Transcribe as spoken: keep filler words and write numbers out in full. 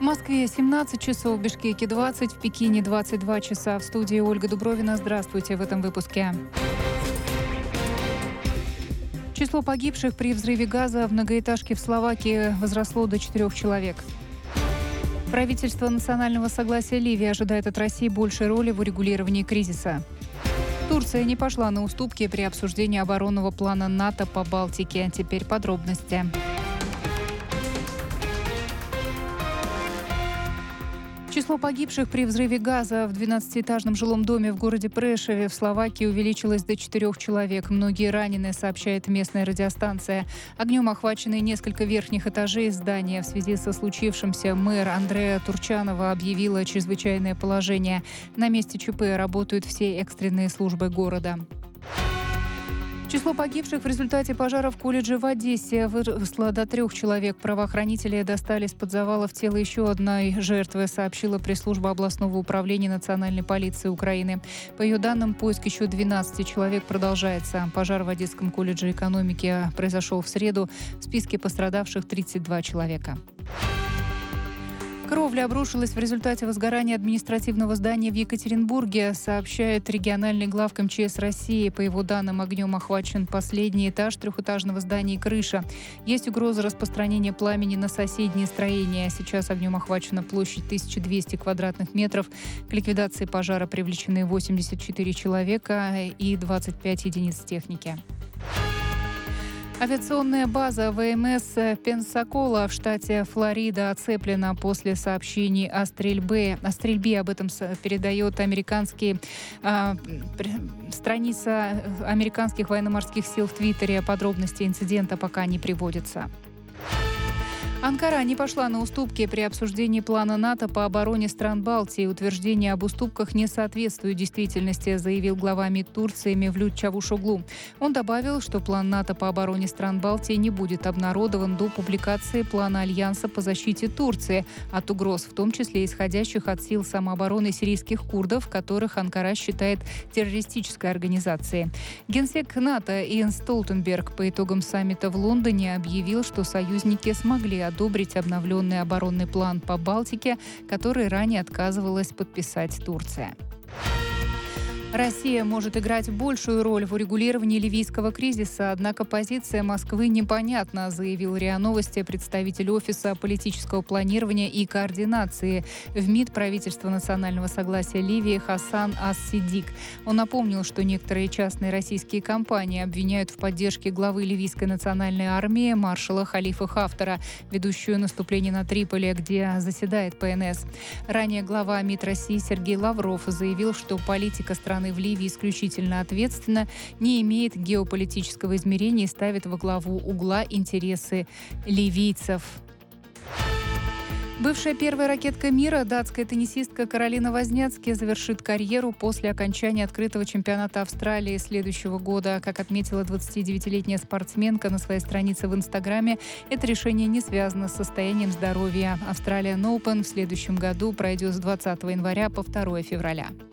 В Москве семнадцать часов, в Бишкеке двадцать, в Пекине двадцать два часа. В студии Ольга Дубровина. Здравствуйте в этом выпуске. Число погибших при взрыве газа в многоэтажке в Словакии возросло до четырех человек. Правительство национального согласия Ливии ожидает от России большей роли в урегулировании кризиса. Турция не пошла на уступки при обсуждении оборонного плана НАТО по Балтике. Теперь подробности. Число погибших при взрыве газа в двенадцатиэтажном жилом доме в городе Прешеве в Словакии увеличилось до четырех человек. Многие ранены, сообщает местная радиостанция. Огнем охвачены несколько верхних этажей здания. В связи со случившимся мэр Андреа Турчанова объявила чрезвычайное положение. На месте ЧП работают все экстренные службы города. Число погибших в результате пожара в колледже в Одессе выросло до трех человек. Правоохранители достали из-под завалов тело еще одной жертвы, сообщила пресс-служба областного управления национальной полиции Украины. По ее данным, поиск еще двенадцати человек продолжается. Пожар в Одесском колледже экономики произошел в среду. В списке пострадавших тридцать два человека. Кровля обрушилась в результате возгорания административного здания в Екатеринбурге, сообщает региональный глав МЧС России. По его данным, огнем охвачен последний этаж трехэтажного здания и крыша. Есть угроза распространения пламени на соседние строения. Сейчас огнем охвачена площадь тысяча двести квадратных метров. К ликвидации пожара привлечены восемьдесят четыре человека и двадцать пять единиц техники. Авиационная база ВМС Пенсакола в штате Флорида оцеплена после сообщений о стрельбе. О стрельбе об этом передает американский, э, страница американских военно-морских сил в Твиттере. Подробности инцидента пока не приводятся. Анкара не пошла на уступки при обсуждении плана НАТО по обороне стран Балтии. Утверждение об уступках не соответствует действительности, заявил глава МИД Турции Мевлют Чавушоглу. Он добавил, что план НАТО по обороне стран Балтии не будет обнародован до публикации плана Альянса по защите Турции от угроз, в том числе исходящих от сил самообороны сирийских курдов, которых Анкара считает террористической организацией. Генсек НАТО Йенс Столтенберг по итогам саммита в Лондоне объявил, что союзники смогли одобрить обновленный оборонный план по Балтике, который ранее отказывалась подписать Турция. Россия может играть большую роль в урегулировании ливийского кризиса, однако позиция Москвы непонятна, заявил РИА Новости представитель Офиса политического планирования и координации в МИД правительства национального согласия Ливии Хасан Ас-Сидик. Он напомнил, что некоторые частные российские компании обвиняют в поддержке главы ливийской национальной армии маршала Халифа Хафтара, ведущую наступление на Триполи, где заседает ПНС. Ранее глава МИД России Сергей Лавров заявил, что политика страны в Ливии исключительно ответственна, не имеет геополитического измерения и ставит во главу угла интересы ливийцев. Бывшая первая ракетка мира, датская теннисистка Каролина Возняцки завершит карьеру после окончания открытого чемпионата Австралии следующего года. Как отметила двадцатидевятилетняя спортсменка на своей странице в Инстаграме, это решение не связано с состоянием здоровья. Australian Open в следующем году пройдет с двадцатого января по второе февраля.